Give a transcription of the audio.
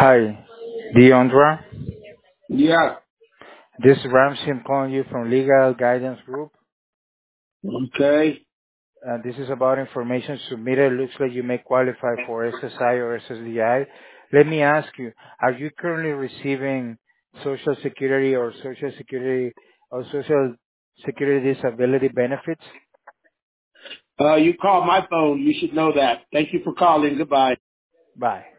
Hi, Deondra. Yeah. This is Ramsey. I'm calling you from Legal Guidance Group. Okay. This is about information submitted. Looks like you may qualify for SSI or SSDI. Let me ask you, are you currently receiving Social Security or Social Security disability benefits? You called my phone. You should know that. Thank you for calling. Goodbye. Bye.